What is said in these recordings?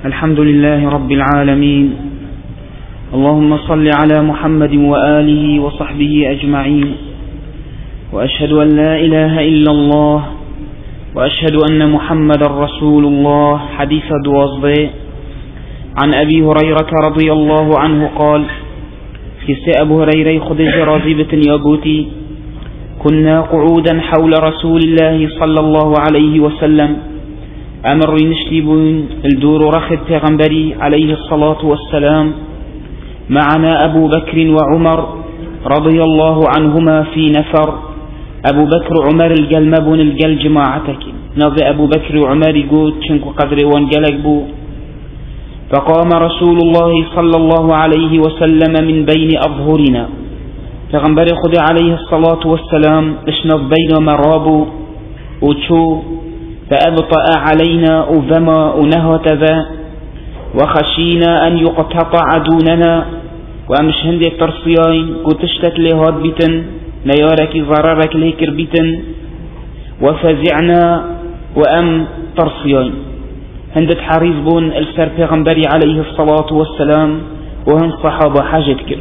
الحمد لله رب العالمين. اللهم صل على محمد وآله وصحبه أجمعين، وأشهد أن لا إله إلا الله، وأشهد أن محمد رسول الله. حديث دوازده عن أبي هريرة رضي الله عنه قال: كسي أبو هريرة خدج رازبة يابوتي كنا قعودا حول رسول الله صلى الله عليه وسلم، أمر نشتبون الدور رخد پیغمبري عليه الصلاة والسلام، معنا أبو بكر وعمر رضي الله عنهما في نفر. أبو بكر عمر الجلمبون الجل جماعتك نظر أبو بكر وعمر يقول شنكو قدر وانجلق بو. فقام رسول الله صلى الله عليه وسلم من بين أظهرنا، پیغمبر خدا عليه الصلاة والسلام اشنف بين مرابو وشو، فأبطأ علينا أذما ونهتذا، وخشينا أن يقتطع دوننا، وأمش هندي الترصيين كتشتت لهاد بيتن نيارك ضررك ليكر بيتن، وفزعنا وأم ترصيين هندت حريص بون السر پیغمبري عليه الصلاة والسلام وهم صحابة حاجة كر.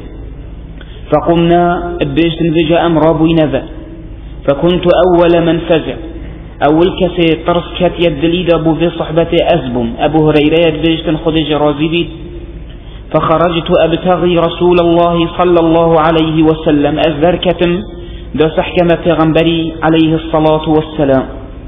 فقمنا بيشتن بجاء أمرابي نذا، فكنت أول من فزع، أول كسي طرس كات يدليد أبو ذي صحبة أزبم أبو هريرة يدبيجتن خدج رازبيت. فخرجت أبتغي رسول الله صلى الله عليه وسلم، أذر كتم دو سحكم پیغمبري عليه الصلاة والسلام،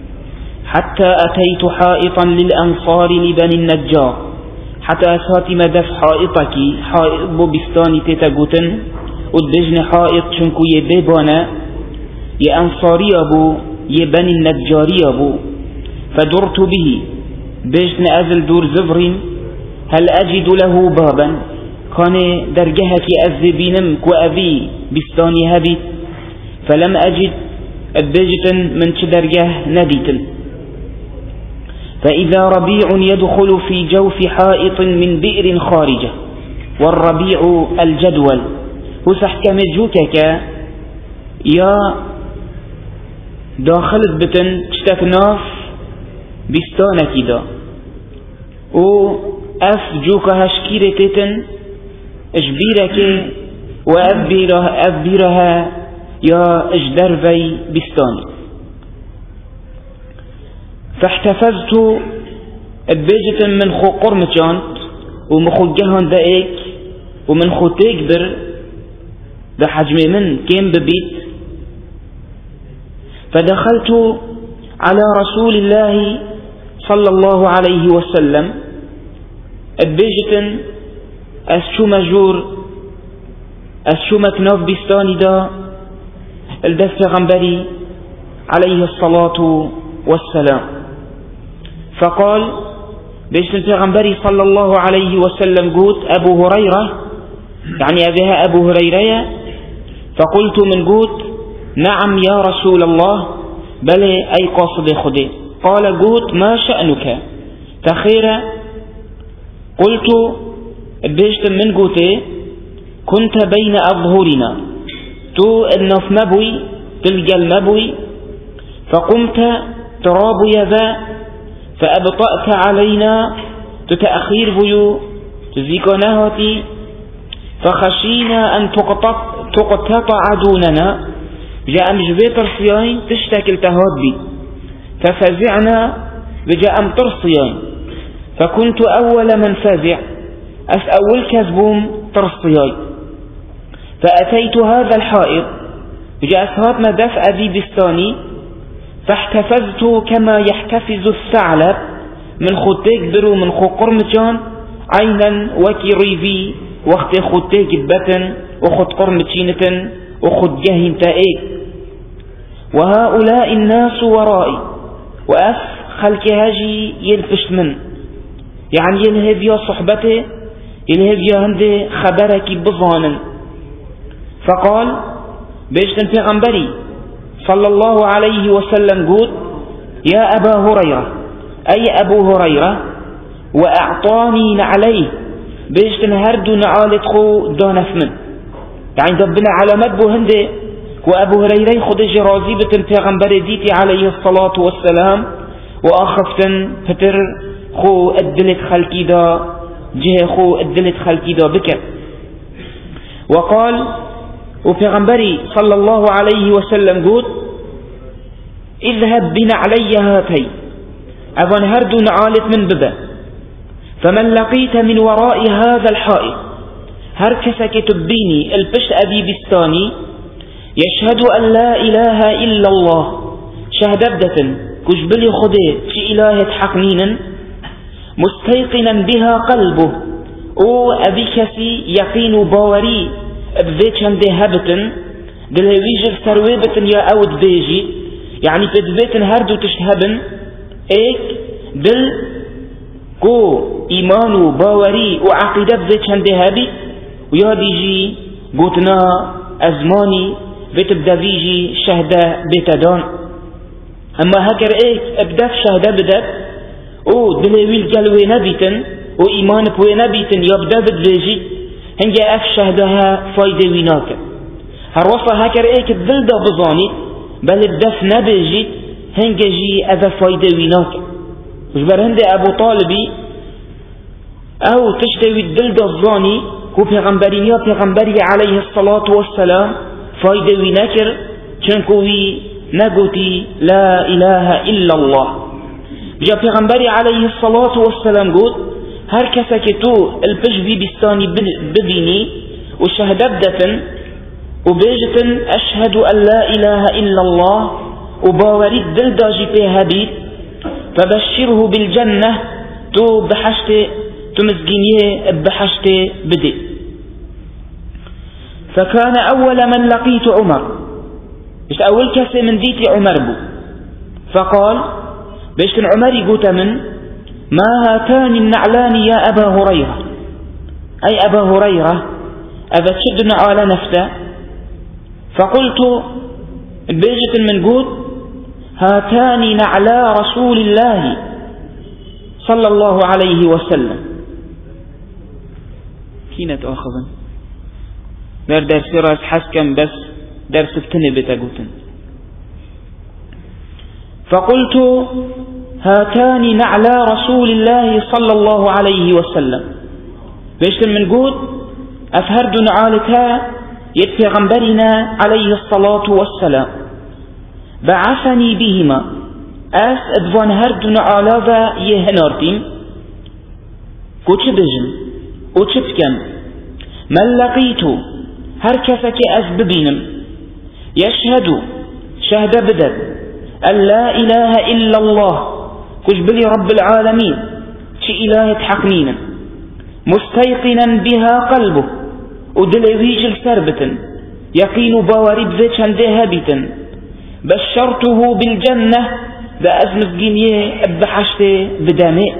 حتى أتيت حائطا للأنصار لبني النجار، حتى أساتي مدف حائطك حائط بستاني تتقوتن ودجن حائط شنكو يبيبانا يأنصاري أبو يبني النجاري أبو. فدرت به بجن أزل دور زفر، هل أجد له بابا، كان درجهك أذبينم كوأبي بستاني هبيت، فلم أجد بجتا من درجه نبيت. فإذا ربيع يدخل في جوف حائط من بئر خارجة، والربيع الجدول وسحكم جوكك يا داخلت بتن تشتكناف بستانك دا، و أف جوكا هشكيرة تتن اجبيرك وأبيرها يا اجدرفي بستاني. فاحتفظت بيجة من خو قرمجانت ومخو جهان دائك ومن خو تكبر ده حجم من كيم ببيت. فدخلت على رسول الله صلى الله عليه وسلم بيجة أسشو مجور أسشو مكناف بستاني دا الدفع غنبري عليه الصلاة والسلام. فقال بيجة الغنبري صلى الله عليه وسلم قلت أبو هريرة، يعني أبيها أبو هريرة. فقلت من قلت نعم يا رسول الله، بل أي قاصد خدي. قال قلت ما شأنك تخير؟ قلت بيجت من قلت كنت بين أظهرنا، تو النف مبوي تلقى المبوي، فقمت تراب يذا فأبطأت علينا تتأخير بيو تزيكوناهتي، فخشينا أن تقتطع دوننا، جاء مجبيت رصيين تشتكل تهدي، ففزعنا بجاء ترصيين، فكنت أول من فزع، أول كذبوم ترصيين. فأتيت هذا الحائط، جاء أسهات مدف أبي بستاني، فاحتفظت كما يحتفظ الثعلب من خطيك برو من خو قرمجان، عينا وكي ريفي وقت خطيك ببتن وخط قرمجينة وخط جهن تائك. وهؤلاء الناس ورائي، وأف خلق هاجي يلفش من، يعني يلهب يا صحبته، يلهب يا هندي خبرك بظانا. فقال بيجتن في غنبري صلى الله عليه وسلم قلت يا أبا هريرة، أي أبو هريرة، وأعطاني عليه بيجتن هردو نعالتخو دانف من، يعني ربنا على مدبو هندي. وأبو هريرة خدج رازبة في غنبري ديتي عليه الصلاة والسلام، وأخفتن فتر خو الدلت خلقي دا جه خو الدلت خلقي دا بكر. وقال وبيغمبري صلى الله عليه وسلم قول اذهب بنعلي هاتي أظن هردو نعالت من ببا فمن لقيت من وراء هذا الحائط هركسك تبيني البشت أبي بستاني يشهد أن لا إله إلا الله شهدبدة كجبلي خده في إله حقنين مستيقنا بها قلبه او أبي كسي يقين باوري بذيت هنده هبتن دلهويجر سرويبتن يا أود بيجي يعني بدبيتن هردو تشهبن ايك دل كو إيمانو باوري وعقيدة بذيت هنده هبي ويا بيجي قوتنا أزماني بتبدأ بيجي شهدة بتدان أما هكر ايك ابدأ شهدة بدأ او دلويل جلوي نبيتن و إيمان بوي نبيتن يبدأ بدبيجي هنجا اف شهدها فايدة ويناك هروفا هكر ايك الدل دا بظاني بل الدف نبيجي هنجا جي اذا فايدة ويناك وجبر هند ابو طالبي او تشتوي الدل دا بظاني كو پیغمبرين يا پیغمبري عليه الصلاة والسلام فايدة ويناكر چنكوي نقوتي لا إله إلا الله جاء پیغمبري عليه الصلاة والسلام قول هر كسكتو البجبي بستاني ببيني وشهدبدة وبيجة أشهد أن لا إله إلا الله وباوريد دل داجي بيها بيت فبشره بالجنة تو بحشت تمزجينيه بحشت بدي. فكان أول من لقيت عمر مش أول كسي من ديتي عمر بو فقال بيشكن عمر يقول من ما هاتان النعلان يا أبا هريرة أي أبا هريرة أبا تشدنا على نفسه فقلت بيجة من قول هاتان نعلا رسول الله صلى الله عليه وسلم كينت آخذا در درس راس حسكم بس درس بتنبتا قوتن فقلت هاتان نعلا رسول الله صلى الله عليه وسلم بيشتم من قول أفهرد نعالتها يدفع غنبرنا عليه الصلاة والسلام بعثني بهما أس أدفان هرد نعالاذا يهنارتين كوش بجن وشبكم من لقيت هركسك أسببينم يشهد شهد بدر أن لا إله إلا الله كجبلي رب العالمين شي إله حقنين مستيقنا بها قلبه ودلويج سربة يقين باوري بذيت هنده هبتا بشرته بالجنة بأزمز جنيه بحشت بدامي.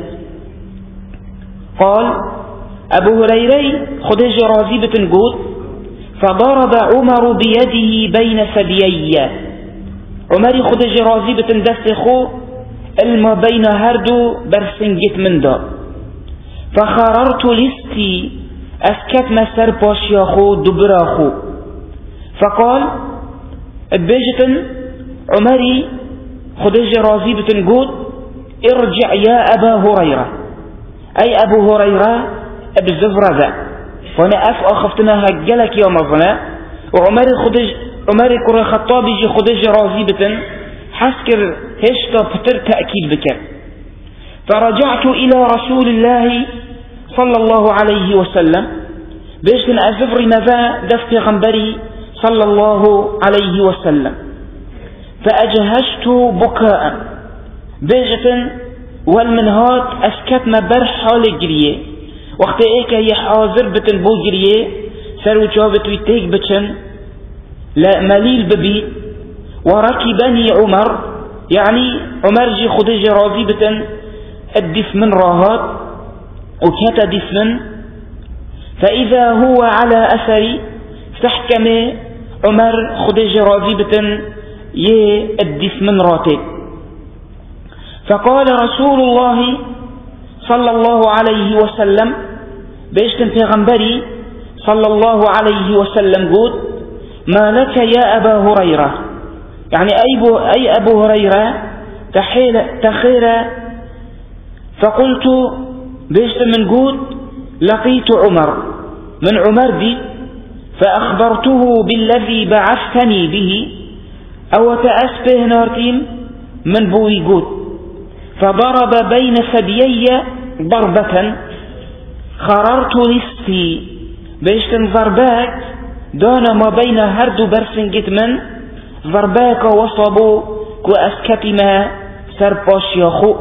قال أبو هريرة خدج رازي بتنقود فضرب عمر بيده بين ثديي عمر خدج رازي بتندسخو الما بين هردو برسنجت من دا فخررت لستي أسكت مسر باشياخو دبراخو فقال بيجتن عمري خدج رازي بتنقود ارجع يا أبا هريرة أي أبو هريرة بزفر ذا فأنا أخفتنا هجلك يا مظنة وعمري كرة خطابي جي خدج رازي بتن حسكر هشتا فتر تأكيد بك فرجعت إلى رسول الله صلى الله عليه وسلم بيشتن أزفر نذا دفت غنبري صلى الله عليه وسلم فأجهشت بكاء بيجتن والمنهات أسكت ما برح حال جريه وقت ايكا يحاضر بتن بو جريه سرو جابت ويتيك بتن لا مليل ببيت وركبني عمر يعني عمر جي خدج راضي بتن الدف من راهات وكتا دف من فإذا هو على أثري فاحكم عمر خدج راضي بتن الدف من راتي فقال رسول الله صلى الله عليه وسلم بيشتن پیغمبري صلى الله عليه وسلم قول ما لك يا أبا هريرة يعني أي أبو هريرة تخير فقلت بيشت من قود لقيت عمر من عمر دي فأخبرته بالذي بعثتني به أو تأسبه نارتيم من بوي قود فضرب بين ثديي ضربة خررت نصفي بيشتن ضرباك دون ما بين هرد برسنجت من ضرباك وصبوا كأسكتما سرباش يخو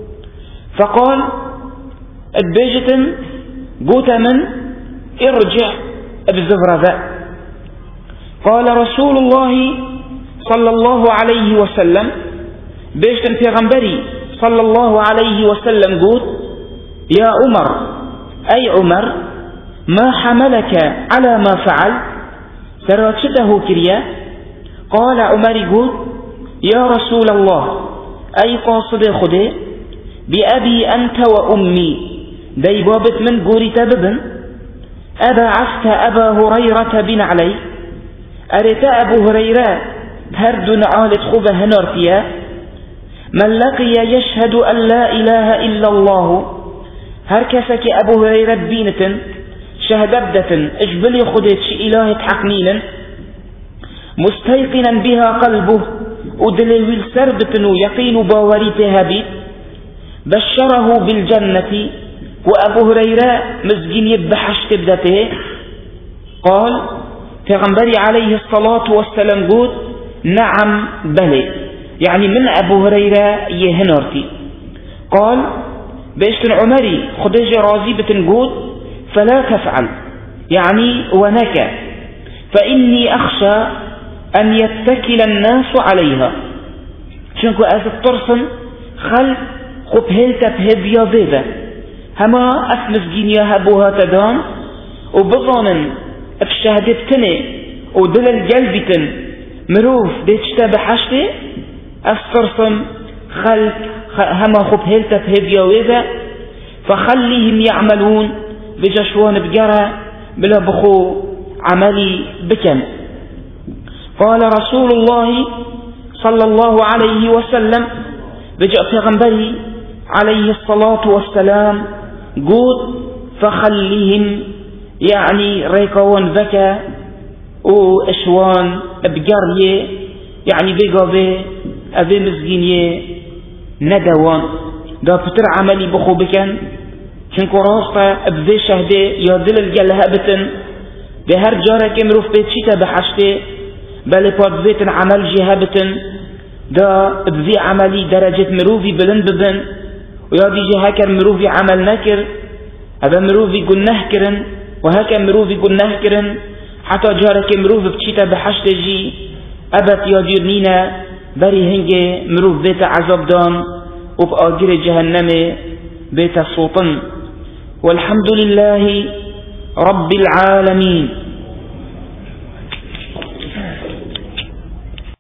فقال اتبيجتن قوت من ارجع بزفرة. قال رسول الله صلى الله عليه وسلم بيشتن في غنبري صلى الله عليه وسلم قوت يا عمر أي عمر ما حملك على ما فعل سراتشته كريا. قال عمر يقول يا رسول الله أي قاصد خدي بأبي أنت وأمي دي بابت من قوري تببن أبعثت أبا هريرة بن علي أريت أبو هريرة هردن عالت خبه هنرتيا من لقي يشهد أن لا إله إلا الله هركسك أبو هريرة بينة شهدبدة اجبلي خدت إله حقنين مستيقنا بها قلبه ودلوي السربة يقين باوريتها بيت بشره بالجنة وأبو هريرة مزجين يبحش تبدته. قال پیغمبر عليه الصلاة والسلام قد نعم بلي يعني من أبو هريرة يهنرتي. قال بيشتن عمري خديجة راضي بتنقود فلا تفعل يعني ونك فإني أخشى أن يتكل الناس عليها شنكو أزد ترسن خل خبهلت بهبيا ذيبا هما أفمسجين يهبوها تدان وبظانا افشهدتني ودل الجلبتن مروف ديتشتا بحشتي أفترسن خل هما خبهلت بهبيا ذيبا فخليهم يعملون بجشوان بجرى بلا بخو عملي بكم. قال رسول الله صلى الله عليه وسلم بجاء پیغمبري عليه الصلاة والسلام قود فخليهم يعني ريكوان ذكا واشوان بجرية يعني بيقابي أبي مزجينية ندوان دا بتر عملي بخو بكن شنكو راستا بذي شهدي يا دل الجلها بتن بهر جارة كمروف بيتشيتا بحشتي بل بادزيت عمل جهابتن دا بذي عملي درجة مروفي بلن ببن ويا دي جهاكر مروفي عمل نكر هذا مروفي قل نهكرن وهكا مروفي قل نهكرن حتى جارك مروف بتشيتا بحشت جي أبت يا ديرنينا بري هنجي مروف بيت عذاب دان وبآجر جهنم بيت السلطن. والحمد لله رب العالمين.